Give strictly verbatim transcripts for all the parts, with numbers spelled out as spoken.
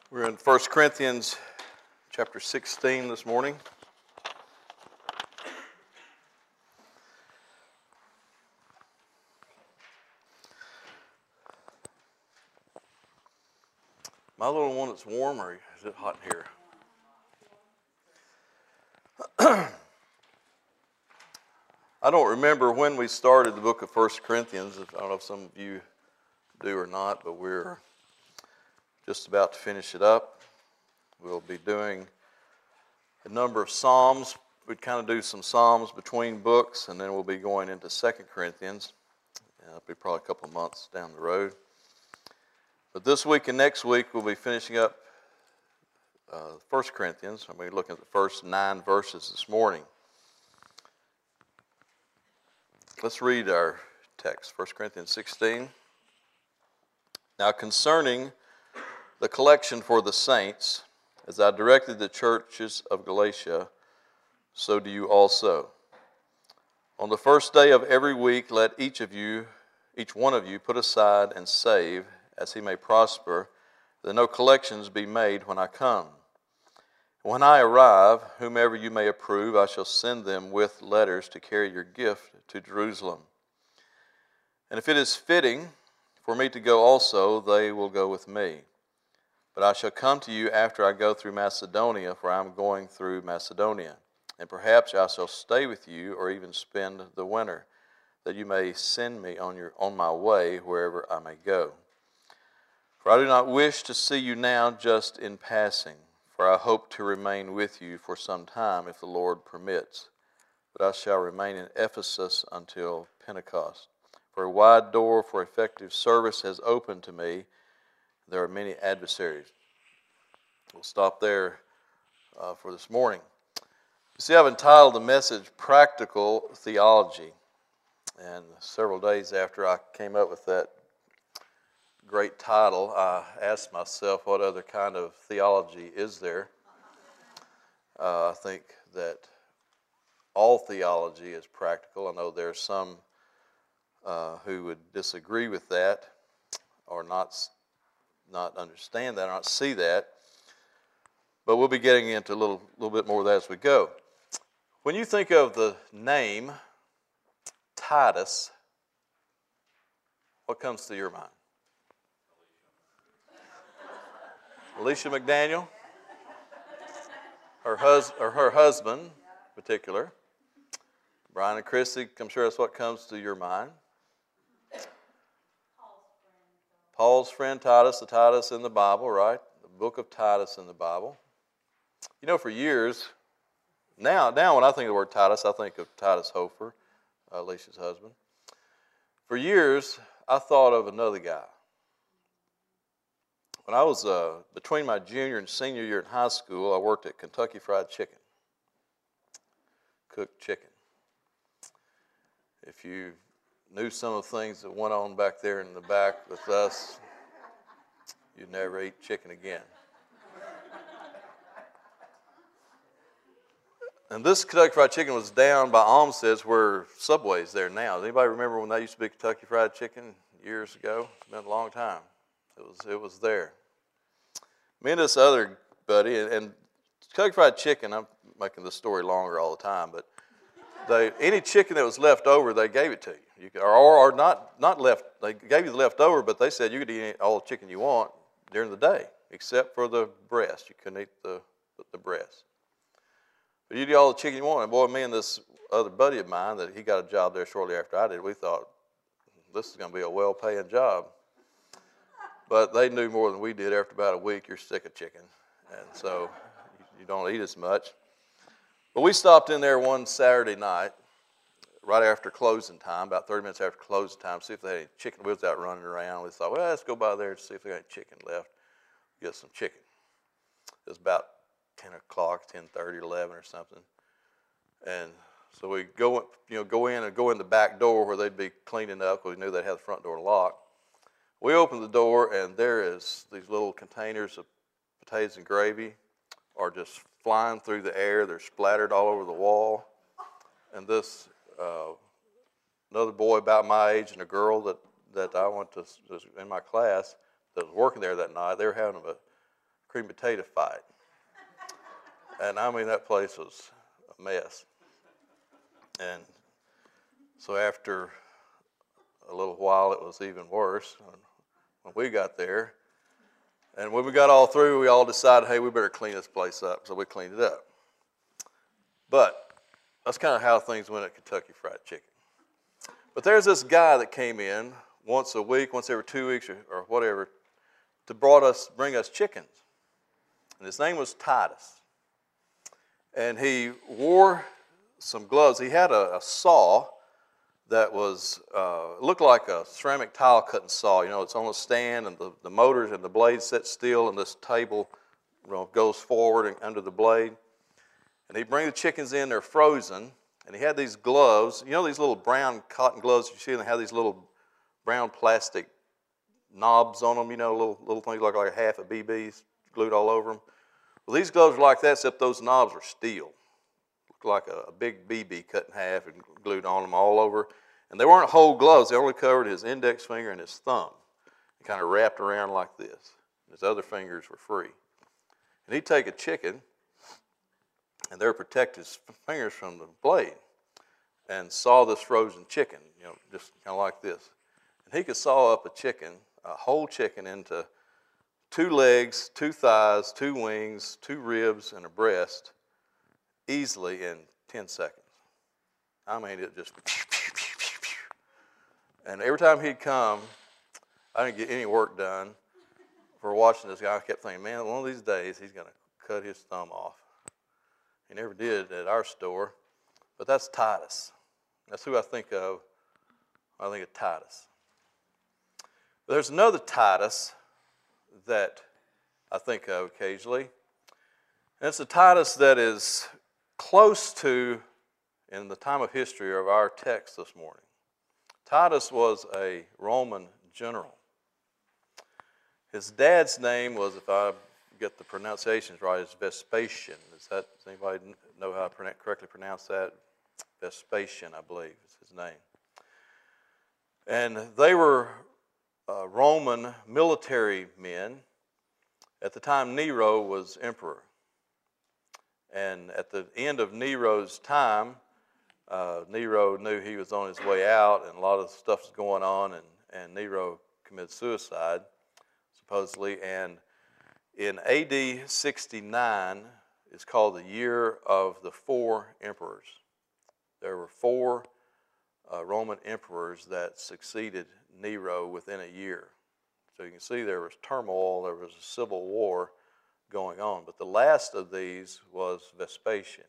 We're in First Corinthians chapter sixteen this morning. My little one that's warm, or is it hot in here? I don't remember when we started the book of First Corinthians. I don't know if some of you do or not, but we're just about to finish it up. We'll be doing a number of Psalms. We'd kind of do some Psalms between books, and then we'll be going into Second Corinthians. Uh, it'll be probably a couple of months down the road. But this week and next week, we'll be finishing up uh, First Corinthians. I'm going to be looking at the first nine verses this morning. Let's read our text, First Corinthians sixteen. Now concerning the collection for the saints, as I directed the churches of Galatia, so do you also. On the first day of every week, let each of you, each one of you, put aside and save, as he may prosper, that no collections be made when I come. When I arrive, whomever you may approve, I shall send them with letters to carry your gift to Jerusalem. And if it is fitting for me to go also, they will go with me. But I shall come to you after I go through Macedonia, for I am going through Macedonia. And perhaps I shall stay with you, or even spend the winter, that you may send me on your on my way wherever I may go. For I do not wish to see you now just in passing, for I hope to remain with you for some time, if the Lord permits. But I shall remain in Ephesus until Pentecost. For a wide door for effective service has opened to me. There are many adversaries. We'll stop there uh, for this morning. You see, I've entitled the message, Practical Theology. And several days after I came up with that great title, I asked myself, what other kind of theology is there? Uh, I think that all theology is practical. I know there are some uh, who would disagree with that or not not understand that, or not see that. But we'll be getting into a little, little bit more of that as we go. When you think of the name Titus, what comes to your mind? Alicia McDaniel, her, hus- or her husband in particular. Brian and Chrissy, I'm sure that's what comes to your mind. Paul's friend Titus, the Titus in the Bible, right? The book of Titus in the Bible. You know, for years, now, now when I think of the word Titus, I think of Titus Hofer, uh, Alicia's husband. For years, I thought of another guy. When I was uh, between my junior and senior year in high school, I worked at Kentucky Fried Chicken. Cooked chicken. If you knew some of the things that went on back there in the back with us, you'd never eat chicken again. And this Kentucky Fried Chicken was down by Olmsted's, where Subway's there now. Does anybody remember when they used to be Kentucky Fried Chicken years ago? It's been a long time. It was it was there. Me and this other buddy, and, and Kentucky Fried Chicken, I'm making the story longer all the time, but they any chicken that was left over, they gave it to you. You could, or, or not not left. They gave you the leftover, but they said you could eat all the chicken you want during the day, except for the breast. You couldn't eat the the breast. But you could eat all the chicken you want. And boy, me and this other buddy of mine, that he got a job there shortly after I did, we thought, this is going to be a well-paying job. But they knew more than we did. After about a week, you're sick of chicken, and so you don't eat as much. But we stopped in there one Saturday night, right after closing time, about thirty minutes after closing time, see if they had any chicken. We was out running around. We thought, well, let's go by there and see if they got any chicken left. Get some chicken. It was about ten o'clock, ten thirty, eleven or something. And so we go, you know, go in and go in the back door where they'd be cleaning up, because we knew they'd have the front door locked. We opened the door, and there is these little containers of potatoes and gravy are just flying through the air. They're splattered all over the wall. And this, uh, another boy about my age and a girl that, that I went to, in my class, that was working there that night, they were having a cream potato fight. And I mean, that place was a mess. And so after a little while, it was even worse when we got there. And when we got all through, we all decided, hey, we better clean this place up. So we cleaned it up. But that's kind of how things went at Kentucky Fried Chicken. But there's this guy that came in once a week, once every two weeks or, or whatever, to brought us, bring us chickens. And his name was Titus. And he wore some gloves. He had a, a saw that was uh, looked like a ceramic tile cutting saw. You know, it's on a stand, and the, the motors and the blades sit still, and this table, you know, goes forward and under the blade. And he'd bring the chickens in, they're frozen, and he had these gloves. You know these little brown cotton gloves you see, and they have these little brown plastic knobs on them, you know, little little things like, like a half of B Bs glued all over them. Well, these gloves are like that, except those knobs are steel. Looked like a, a big B B cut in half and glued on them all over. And they weren't whole gloves. They only covered his index finger and his thumb. He kind of wrapped around like this. His other fingers were free. And he'd take a chicken, and they would protect his fingers from the blade, and saw this frozen chicken, you know, just kind of like this. And he could saw up a chicken, a whole chicken, into two legs, two thighs, two wings, two ribs, and a breast easily in ten seconds. I mean, it just, pew, pew, pew, pew, pew. And every time he'd come, I didn't get any work done for watching this guy. I kept thinking, man, one of these days he's going to cut his thumb off. He never did at our store, but that's Titus. That's who I think of when I think of Titus. But there's another Titus that I think of occasionally, and it's a Titus that is close to, in the time of history of our text this morning. Titus was a Roman general. His dad's name was, if I get the pronunciations right, is Vespasian. Is that, does anybody know how to correctly pronounce that? Vespasian, I believe, is his name. And they were uh, Roman military men at the time Nero was emperor. And at the end of Nero's time, uh, Nero knew he was on his way out, and a lot of stuff was going on, and, and Nero committed suicide, supposedly. And in A D sixty-nine, it's called the year of the four emperors. There were four uh, Roman emperors that succeeded Nero within a year. So you can see there was turmoil, there was a civil war going on. But the last of these was Vespasian.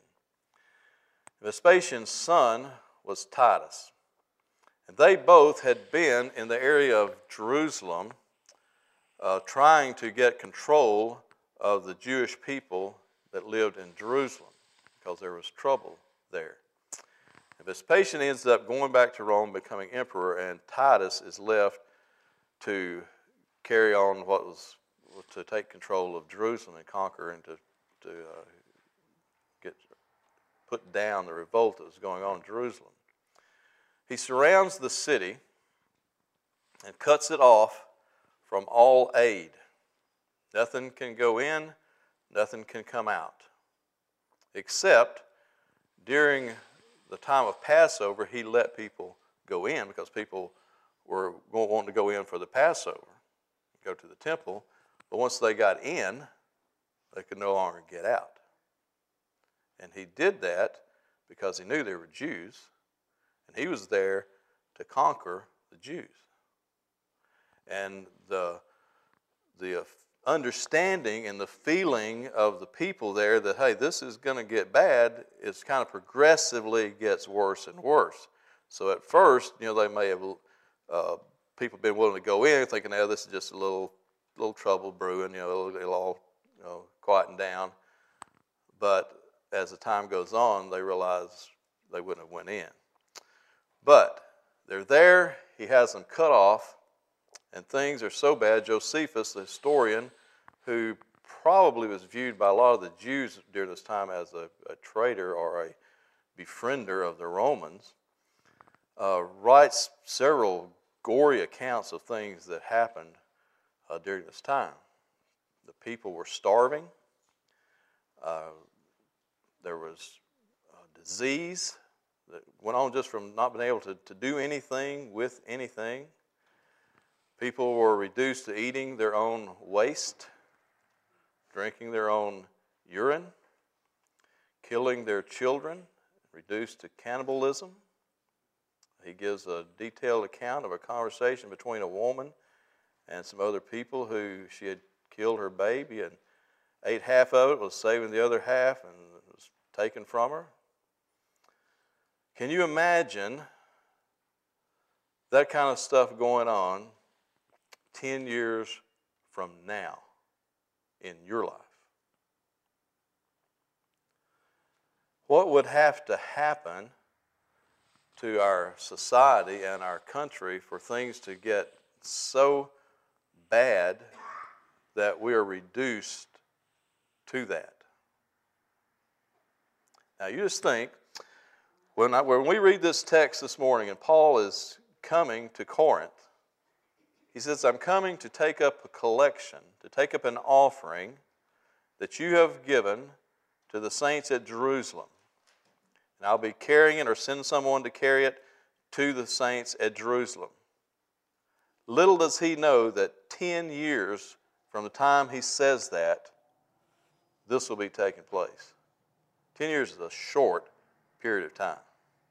Vespasian's son was Titus. And they both had been in the area of Jerusalem uh, trying to get control of the Jewish people that lived in Jerusalem because there was trouble there. And Vespasian ends up going back to Rome, becoming emperor, and Titus is left to carry on what was to take control of Jerusalem and conquer and to, to uh, get put down the revolt that was going on in Jerusalem. He surrounds the city and cuts it off from all aid. Nothing can go in, nothing can come out. Except during the time of Passover, he let people go in because people were wanting to go in for the Passover, go to the temple. But once they got in, they could no longer get out. And he did that because he knew they were Jews, and he was there to conquer the Jews. And the, the understanding and the feeling of the people there that, hey, this is going to get bad, it's kind of progressively gets worse and worse. So at first, you know, they may have, uh, people been willing to go in thinking, oh, this is just a little little trouble brewing, you know, it'll, it'll all, you know, quieten down. But as the time goes on, they realize they wouldn't have went in. But they're there, he has them cut off, and things are so bad, Josephus, the historian, who probably was viewed by a lot of the Jews during this time as a, a traitor or a befriender of the Romans, uh, writes several gory accounts of things that happened Uh, during this time. the people were starving. Uh, there was uh, disease that went on just from not being able to, to do anything with anything. People were reduced to eating their own waste, drinking their own urine, killing their children, reduced to cannibalism. He gives a detailed account of a conversation between a woman and some other people who she had killed her baby and ate half of it, was saving the other half, and it was taken from her. Can you imagine that kind of stuff going on ten years from now in your life? What would have to happen to our society and our country for things to get so bad that we are reduced to that? Now you just think, when, I, when we read this text this morning and Paul is coming to Corinth, he says, I'm coming to take up a collection, to take up an offering that you have given to the saints at Jerusalem. And I'll be carrying it or send someone to carry it to the saints at Jerusalem. Little does he know that ten years from the time he says that, this will be taking place. Ten years is a short period of time.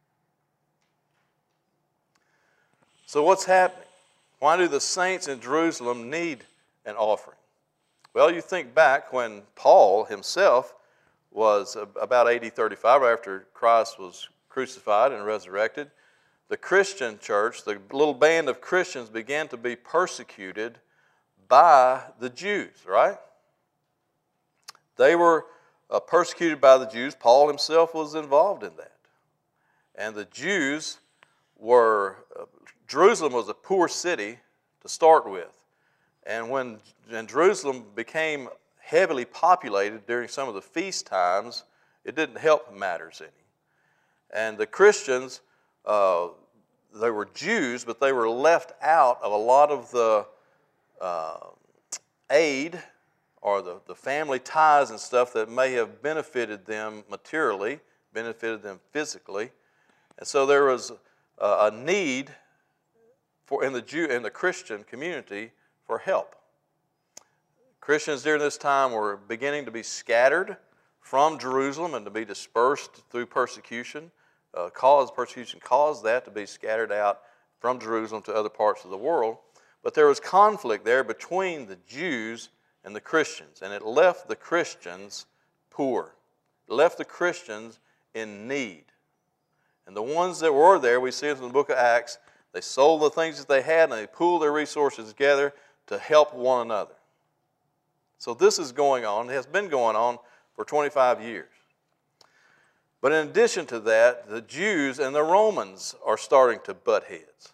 So what's happening? Why do the saints in Jerusalem need an offering? Well, you think back when Paul himself was about A D thirty-five, after Christ was crucified and resurrected. The Christian church, the little band of Christians, began to be persecuted by the Jews, right? They were uh, persecuted by the Jews. Paul himself was involved in that. And the Jews were, uh, Jerusalem was a poor city to start with. And when and Jerusalem became heavily populated during some of the feast times, it didn't help matters any. And the Christians, uh, they were Jews, but they were left out of a lot of the uh, aid or the, the family ties and stuff that may have benefited them materially, benefited them physically. And so there was a, a need for in the Jew in the Christian community for help. Christians during this time were beginning to be scattered from Jerusalem and to be dispersed through persecution. Uh, cause persecution caused that to be scattered out from Jerusalem to other parts of the world. But there was conflict there between the Jews and the Christians, and it left the Christians poor. It left the Christians in need. And the ones that were there, we see it in the book of Acts, they sold the things that they had and they pooled their resources together to help one another. So this is going on. It has been going on for twenty-five years. But in addition to that, the Jews and the Romans are starting to butt heads.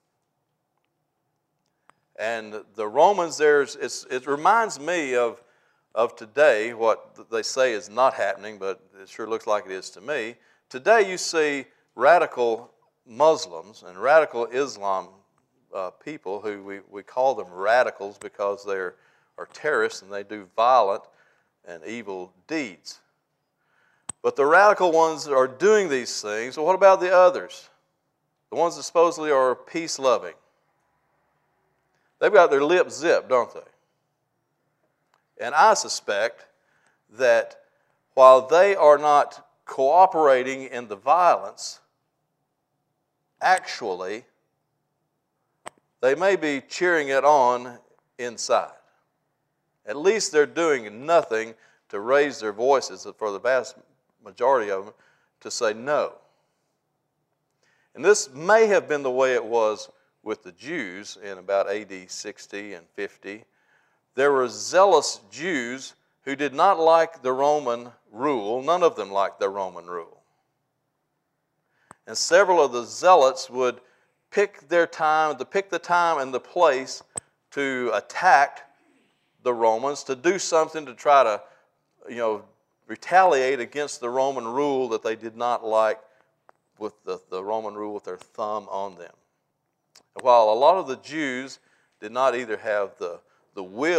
And the Romans, there's it's, it reminds me of, of today, what they say is not happening, but it sure looks like it is to me. Today you see radical Muslims and radical Islam uh, people who we, we call them radicals because they're are terrorists and they do violent and evil deeds. But the radical ones are doing these things. Well, what about the others? The ones that supposedly are peace-loving. They've got their lips zipped, don't they? And I suspect that while they are not cooperating in the violence, actually, they may be cheering it on inside. At least they're doing nothing to raise their voices, for the vast majority of them, to say no. And this may have been the way it was with the Jews in about A D sixty and fifty. There were zealous Jews who did not like the Roman rule. None of them liked the Roman rule. And several of the zealots would pick their time, to pick the time and the place to attack the Romans, to do something to try to, you know, retaliate against the Roman rule that they did not like, with the, the Roman rule with their thumb on them. And while a lot of the Jews did not either have the, the will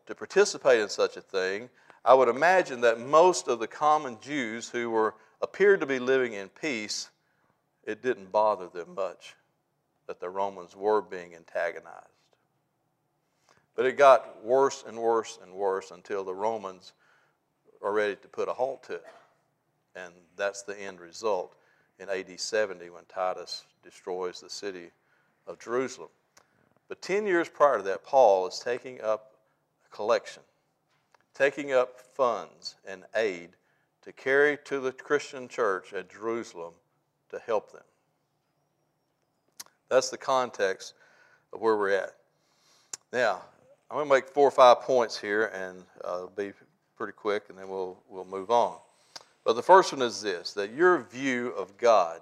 to participate in such a thing, I would imagine that most of the common Jews who were appeared to be living in peace, it didn't bother them much that the Romans were being antagonized. But it got worse and worse and worse until the Romans are ready to put a halt to it. And that's the end result in A D seventy when Titus destroys the city of Jerusalem. But ten years prior to that, Paul is taking up a collection, taking up funds and aid to carry to the Christian church at Jerusalem to help them. That's the context of where we're at. Now, I'm going to make four or five points here, and uh, it'll be pretty quick, and then we'll we'll move on. But the first one is this, that your view of God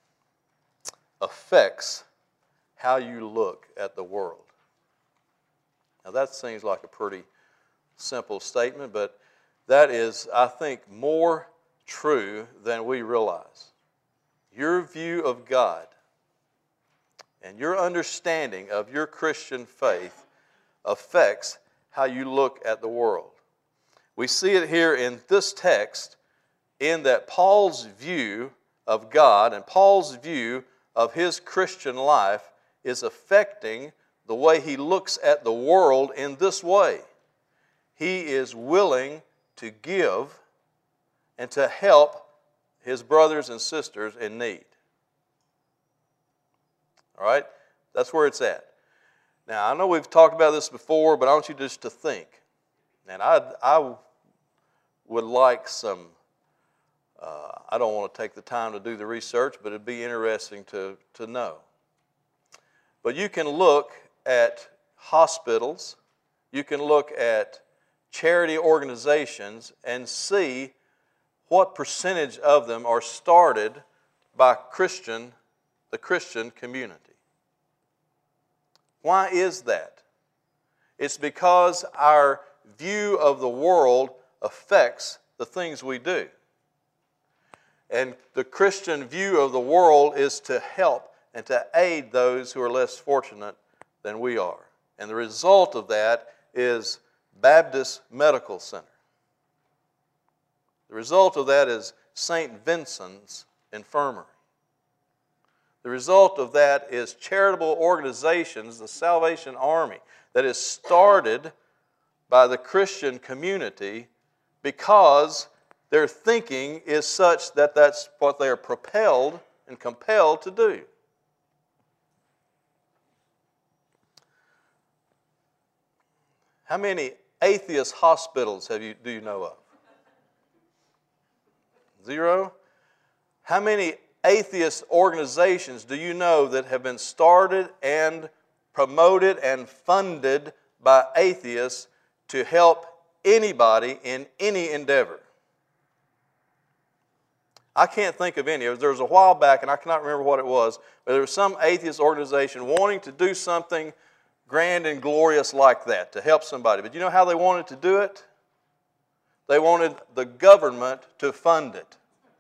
affects how you look at the world. Now, that seems like a pretty simple statement, but that is, I think, more true than we realize. Your view of God and your understanding of your Christian faith affects how you look at the world. We see it here in this text in that Paul's view of God and Paul's view of his Christian life is affecting the way he looks at the world in this way. He is willing to give and to help his brothers and sisters in need. All right? That's where it's at. Now, I know we've talked about this before, but I want you just to think. And I, I would like some, uh, I don't want to take the time to do the research, but it'd be interesting to, to know. But you can look at hospitals, you can look at charity organizations and see what percentage of them are started by Christian, the Christian community. Why is that? It's because our view of the world affects the things we do. And the Christian view of the world is to help and to aid those who are less fortunate than we are. And the result of that is Baptist Medical Center. The result of that is Saint Vincent's Infirmary. The result of that is charitable organizations, the Salvation Army, that is started by the Christian community because their thinking is such that that's what they are propelled and compelled to do. How many atheist hospitals have you, do you know of? Zero? How many atheist organizations do you know that have been started and promoted and funded by atheists to help anybody in any endeavor? I can't think of any. There was a while back, and I cannot remember what it was, but there was some atheist organization wanting to do something grand and glorious like that to help somebody. But you know how they wanted to do it? They wanted the government to fund it.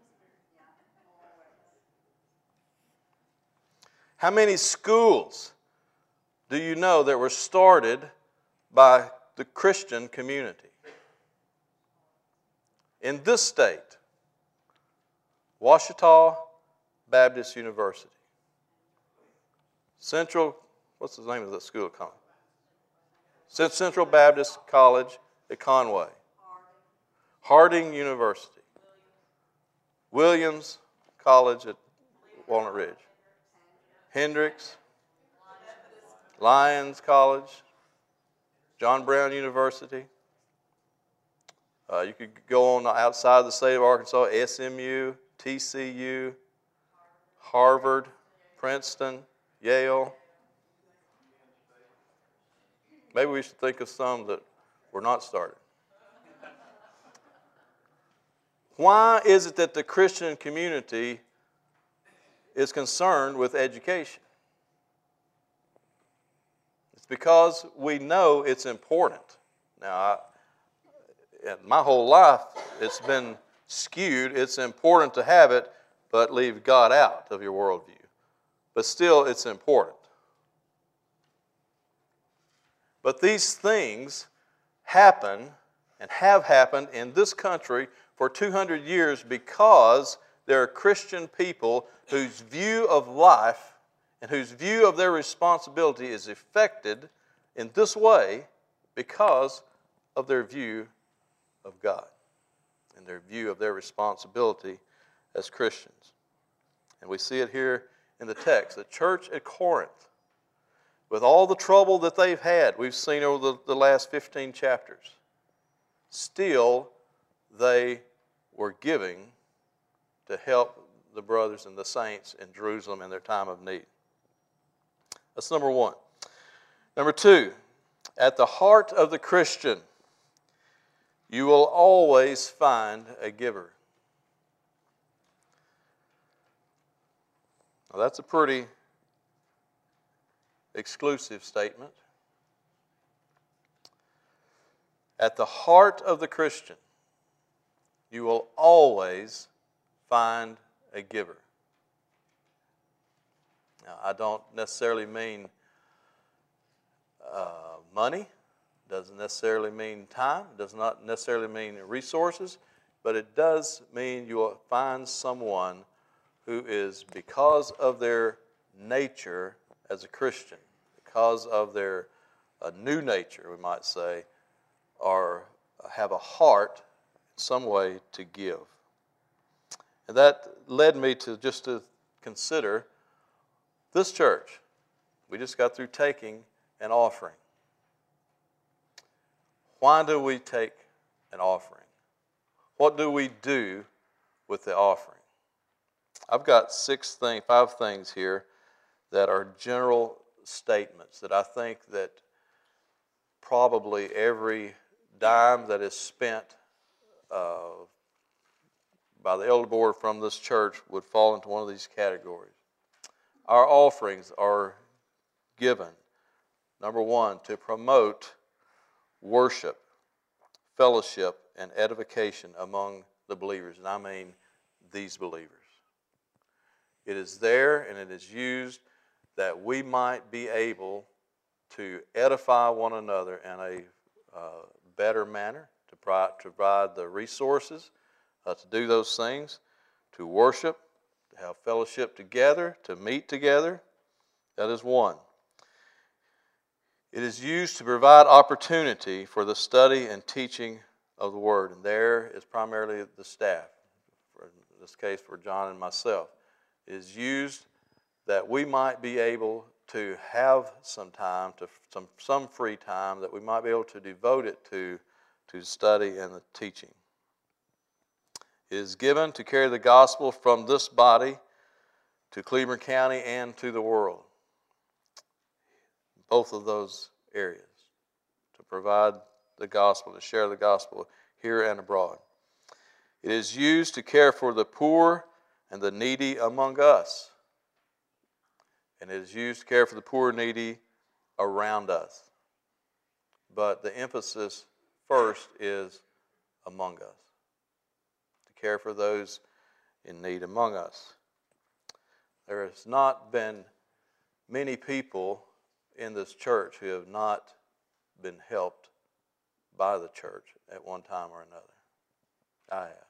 How many schools do you know that were started by the Christian community? In this state, Ouachita Baptist University. Central, what's the name of that school? Central Baptist College at Conway. Harding University. Williams College at Walnut Ridge. Hendricks. Lyons College. John Brown University. Uh, you could go on outside the state of Arkansas, S M U, T C U, Harvard, Princeton, Yale. Maybe we should think of some that were not started. Why is it that the Christian community is concerned with education? It's because we know it's important. Now, I, in my whole life, it's been skewed. It's important to have it, but leave God out of your worldview. But still, it's important. But these things happen and have happened in this country for two hundred years because there are Christian people whose view of life and whose view of their responsibility is affected in this way because of their view of God and their view of their responsibility as Christians. And we see it here in the text. The church at Corinth, with all the trouble that they've had, we've seen over the, the last fifteen chapters, still they were giving to help the brothers and the saints in Jerusalem in their time of need. That's number one. Number two, at the heart of the Christian, you will always find a giver. Now that's a pretty exclusive statement. At the heart of the Christian, you will always find a giver. Now, I don't necessarily mean uh, money, doesn't necessarily mean time, does not necessarily mean resources, but it does mean you will find someone who is, because of their nature as a Christian, because of their uh, new nature, we might say, or have a heart in some way to give. And that led me to just to consider this church. We just got through taking an offering. Why do we take an offering? What do we do with the offering? I've got six things, five things here that are general statements that I think that probably every dime that is spent uh, by the elder board from this church would fall into one of these categories. Our offerings are given, number one, to promote worship, fellowship, and edification among the believers, and I mean these believers. It is there and it is used that we might be able to edify one another in a uh, better manner, to provide the resources uh, to do those things, to worship, to have fellowship together, to meet together. That is one. It is used to provide opportunity for the study and teaching of the Word, and there is primarily the staff, for in this case for John and myself. It is used that we might be able to have some time, to some, some free time, that we might be able to devote it to, to study and the teaching. It is given to carry the gospel from this body to Cleveland County and to the world. Both of those areas, to provide the gospel, to share the gospel here and abroad. It is used to care for the poor and the needy among us. And it is used to care for the poor and needy around us. But the emphasis first is among us, to care for those in need among us. There has not been many people in this church who have not been helped by the church at one time or another. I have.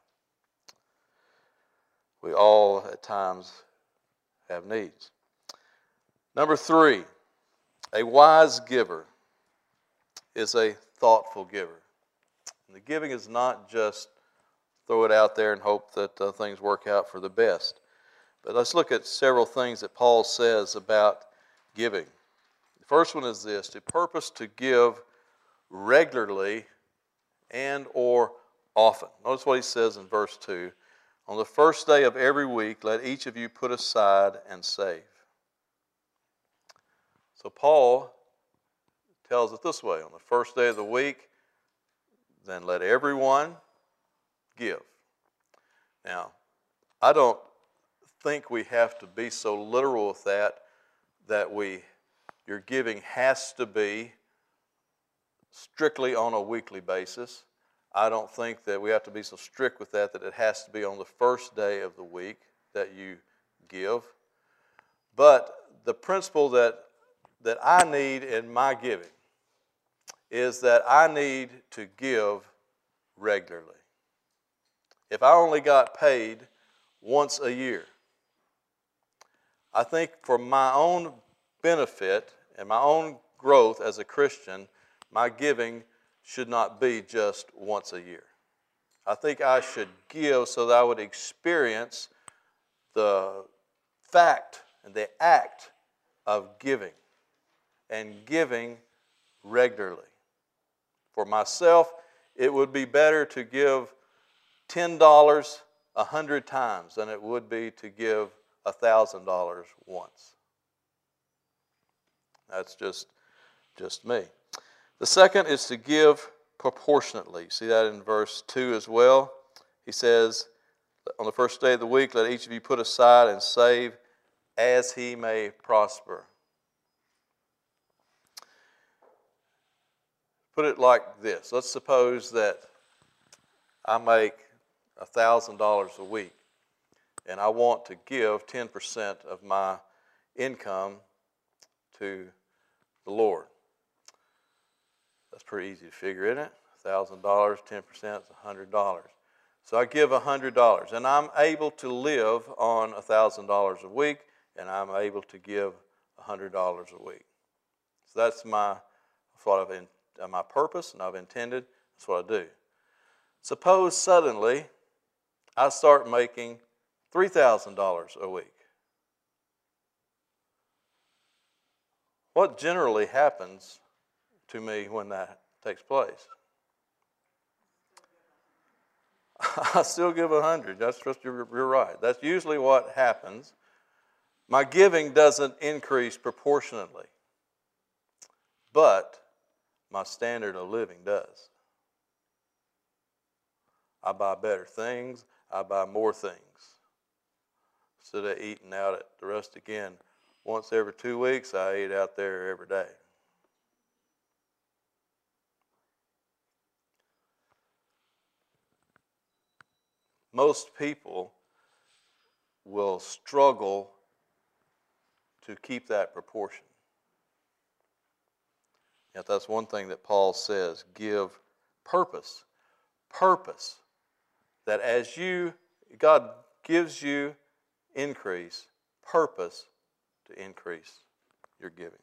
We all at times have needs. Number three, a wise giver is a thoughtful giver. And the giving is not just throw it out there and hope that uh, things work out for the best. But let's look at several things that Paul says about giving. The first one is this: to purpose to give regularly and or often. Notice what he says in verse two. On the first day of every week, let each of you put aside and save. So Paul tells it this way: on the first day of the week, then let everyone give. Now, I don't think we have to be so literal with that, that we, your giving has to be strictly on a weekly basis. I don't think that we have to be so strict with that, that it has to be on the first day of the week that you give. But the principle that, that I need in my giving is that I need to give regularly. If I only got paid once a year, I think for my own benefit and my own growth as a Christian, my giving should not be just once a year. I think I should give so that I would experience the fact and the act of giving, and giving regularly. For myself, it would be better to give ten dollars a hundred times than it would be to give one thousand dollars once. That's just, just me. The second is to give proportionately. See that in verse two as well? He says, on the first day of the week, let each of you put aside and save as he may prosper. Put it like this. Let's suppose that I make one thousand dollars a week, and I want to give ten percent of my income to the Lord. That's pretty easy to figure, isn't it? one thousand dollars, ten percent is one hundred dollars. So I give one hundred dollars, and I'm able to live on one thousand dollars a week, and I'm able to give one hundred dollars a week. So that's my, what I've in, my purpose, and I've intended. That's what I do. Suppose suddenly I start making three thousand dollars a week. What generally happens to me when that takes place? I still give one hundred. That's just, you're, you're right. That's usually what happens. My giving doesn't increase proportionately, but my standard of living does. I buy better things. I buy more things. Instead of eating out at the Rustic Inn once every two weeks, I eat out there every day. Most people will struggle to keep that proportion. Yet that's one thing that Paul says, give purpose. Purpose. That as you, God gives you increase, purpose to increase your giving.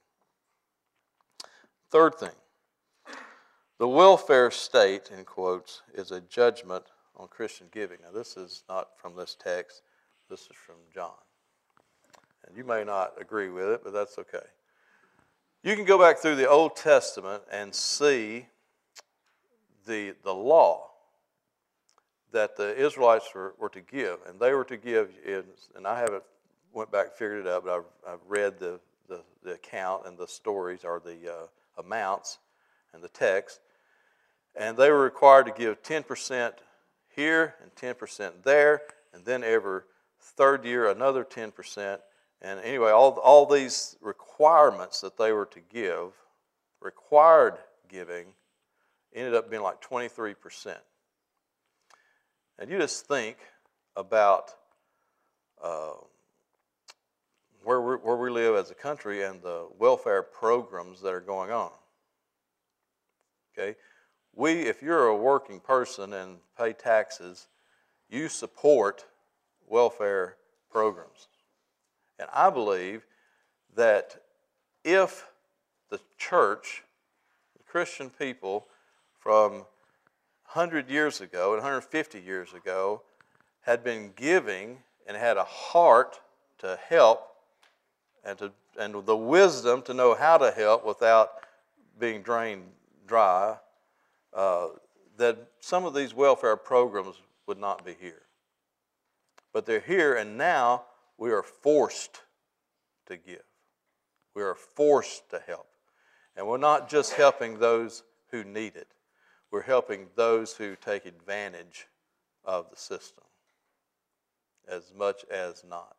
Third thing, the welfare state, in quotes, is a judgment on Christian giving. Now this is not from this text, this is from John. And you may not agree with it, but that's okay. You can go back through the Old Testament and see the, the law that the Israelites were, were to give. And they were to give, in, and I haven't went back and figured it out, but I've, I've read the, the, the account and the stories, or the uh, amounts and the text. And they were required to give ten percent here and ten percent there, and then every third year another ten percent. And anyway, all, all these requirements that they were to give, required giving, ended up being like twenty-three percent. And you just think about uh, where, we, where we live as a country and the welfare programs that are going on. Okay? We, if you're a working person and pay taxes, you support welfare programs. And I believe that if the church, the Christian people from one hundred years ago and one hundred fifty years ago had been giving and had a heart to help and to and the wisdom to know how to help without being drained dry, uh, that some of these welfare programs would not be here. But they're here, and now we are forced to give. We are forced to help. And we're not just helping those who need it. We're helping those who take advantage of the system as much as not.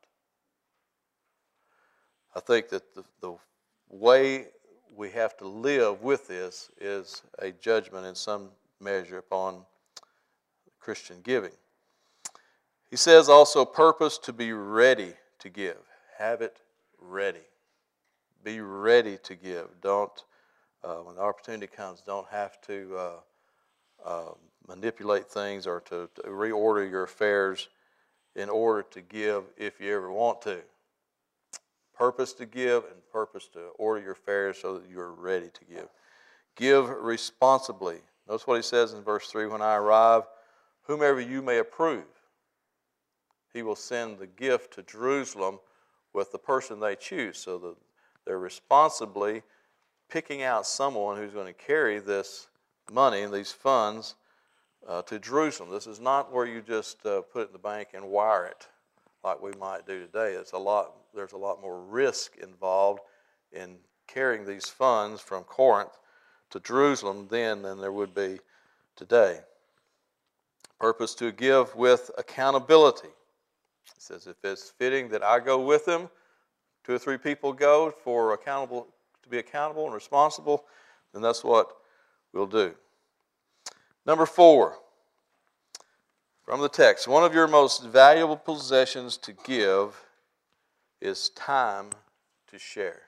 I think that the, the way we have to live with this is a judgment in some measure upon Christian giving. He says also, purpose to be ready to give. Have it ready. Be ready to give. Don't uh, when the opportunity comes, don't have to uh, uh, manipulate things or to, to reorder your affairs in order to give if you ever want to. Purpose to give and purpose to order your affairs so that you're ready to give. Give responsibly. Notice what he says in verse three, when I arrive, whomever you may approve, he will send the gift to Jerusalem with the person they choose. So that they're responsibly picking out someone who's going to carry this money and these funds uh, to Jerusalem. This is not where you just uh, put it in the bank and wire it like we might do today. It's a lot. There's a lot more risk involved in carrying these funds from Corinth to Jerusalem then than there would be today. Purpose to give with accountability. It says if it's fitting that I go with them, two or three people go for accountable to be accountable and responsible, then that's what we'll do. Number four, from the text, one of your most valuable possessions to give is time to share.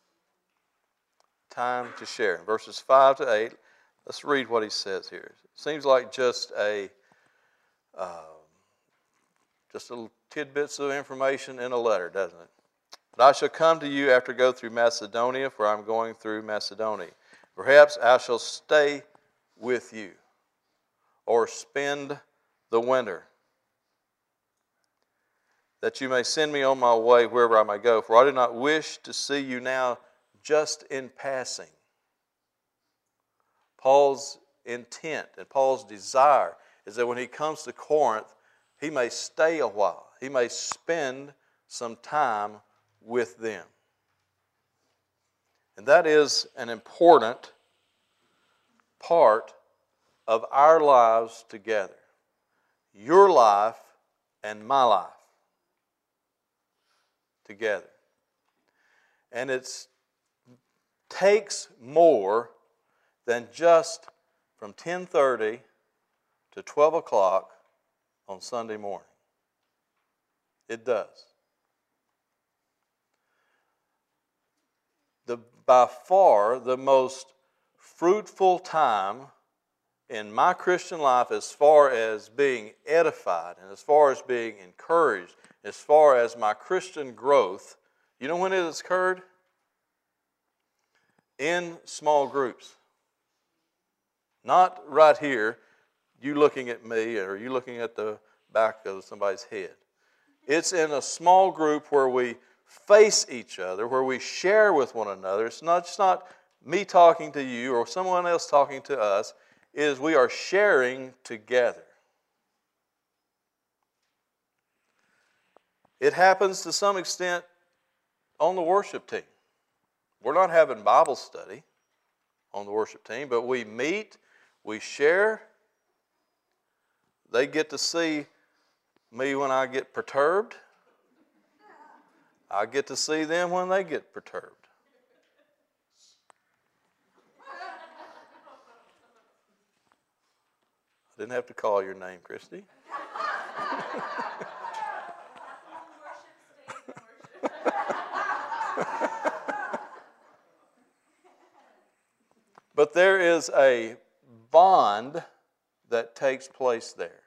Time to share. In verses five to eight, let's read what he says here. It seems like just a uh, just little tidbits of information in a letter, doesn't it? But I shall come to you after I go through Macedonia, for I'm going through Macedonia. Perhaps I shall stay with you or spend the winter, that you may send me on my way wherever I may go. For I do not wish to see you now just in passing. Paul's intent and Paul's desire is that when he comes to Corinth, he may stay a while. He may spend some time with them. And that is an important part of our lives together. Your life and my life together. And it takes more than just from ten thirty to twelve o'clock on Sunday morning. It does. The, by far the most fruitful time in my Christian life, as far as being edified and as far as being encouraged, as far as my Christian growth, you know when it has occurred? In small groups. Not right here, you looking at me or you looking at the back of somebody's head. It's in a small group where we face each other, where we share with one another. It's not just not me talking to you or someone else talking to us. It is we are sharing together. It happens to some extent on the worship team. We're not having Bible study on the worship team, but we meet, we share. They get to see me when I get perturbed. I get to see them when they get perturbed. I didn't have to call your name, Christy. But there is a bond that takes place there.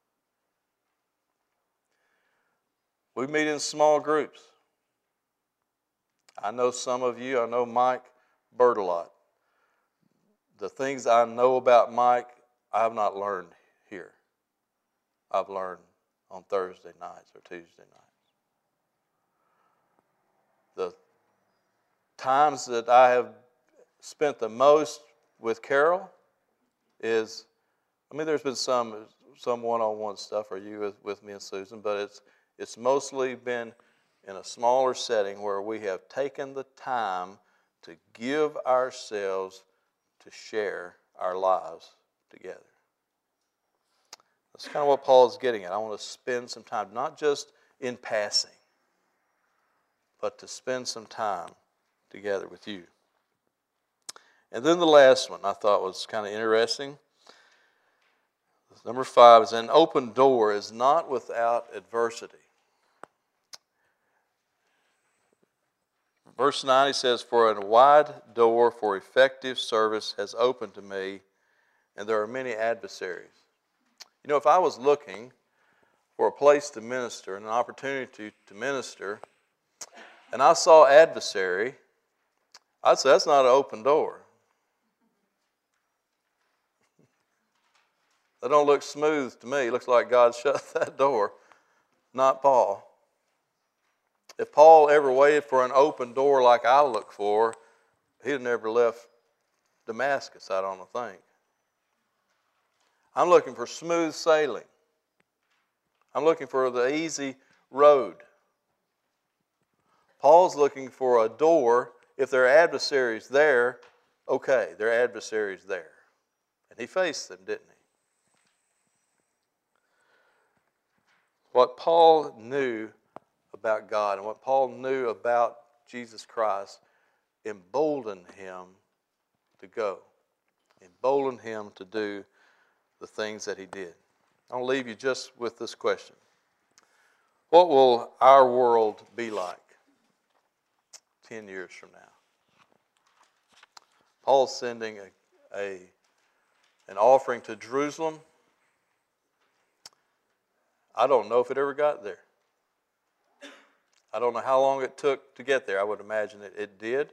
We meet in small groups. I know some of you, I know Mike Bird a lot. The things I know about Mike, I have not learned here. I've learned on Thursday nights or Tuesday nights. The times that I have spent the most with Carol is, I mean, there's been some some one-on-one stuff, or you with, with me and Susan, but it's it's mostly been in a smaller setting where we have taken the time to give ourselves to share our lives together. That's kind of what Paul is getting at. I want to spend some time, not just in passing, but to spend some time together with you. And then the last one I thought was kind of interesting. Number five is an open door is not without adversity. Verse nine, he says, "For a wide door for effective service has opened to me, and there are many adversaries." You know, if I was looking for a place to minister and an opportunity to minister, and I saw adversary, I'd say that's not an open door. That don't look smooth to me. It looks like God shut that door, not Paul. If Paul ever waited for an open door like I look for, he'd have never left Damascus, I don't think. I'm looking for smooth sailing. I'm looking for the easy road. Paul's looking for a door. If there are adversaries there, okay, there are adversaries there. And he faced them, didn't he? What Paul knew about God and what Paul knew about Jesus Christ emboldened him to go, emboldened him to do the things that he did. I'll leave you just with this question. What will our world be like ten years from now? Paul's sending a, a, an offering to Jerusalem. I don't know if it ever got there. I don't know how long it took to get there. I would imagine it, it did.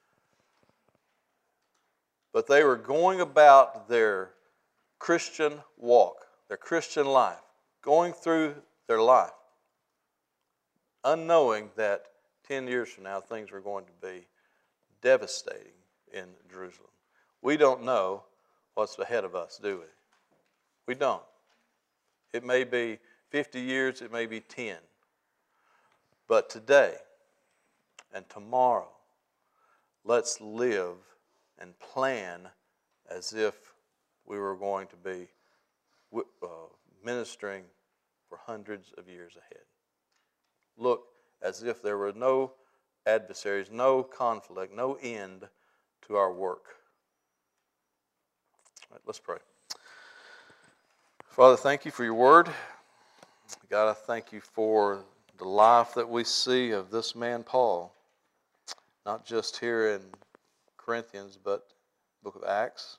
But they were going about their Christian walk, their Christian life, going through their life, unknowing that ten years from now things were going to be devastating in Jerusalem. We don't know what's ahead of us, do we? We don't. It may be fifty years, it may be ten. But today and tomorrow, let's live and plan as if we were going to be uh, ministering for hundreds of years ahead. Look as if there were no adversaries, no conflict, no end to our work. All right, let's pray. Father, thank you for your word. God, I thank you for the life that we see of this man Paul, not just here in Corinthians, but the book of Acts.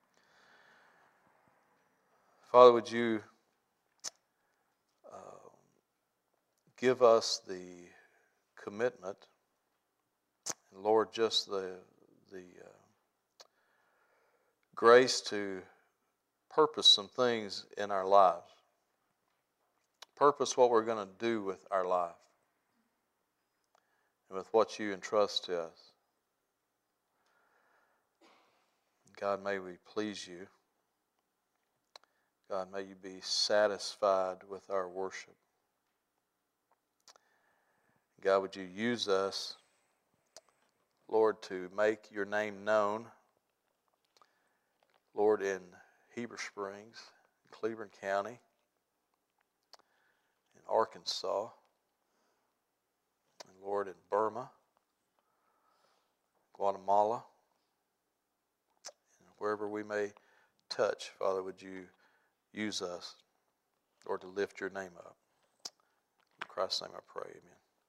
Father, would you uh, give us the commitment, and Lord, just the the uh, grace to purpose some things in our lives. Purpose what we're going to do with our life and with what you entrust to us. God, may we please you. God, may you be satisfied with our worship. God, would you use us, Lord, to make your name known, Lord, in Heber Springs, Cleveland County, in Arkansas, and Lord, in Burma, Guatemala, and wherever we may touch, Father, would you use us, Lord, to lift your name up. In Christ's name I pray, amen.